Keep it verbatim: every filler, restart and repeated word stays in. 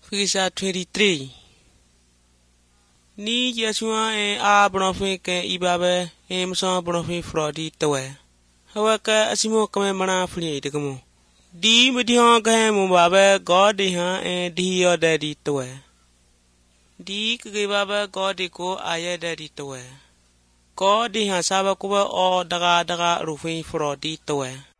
Figure twenty-three. Ni Yeshua e a bronfe ke ibabe e mso bronfe frodi towe. Hawaka asimo kame mana fli de kamo. Di medion ke mo babe God di ha e di yo daddy towe. Di ke babe God di ko aye daddy towe. God di ha sabe ko o daga daga rufe frodi towe.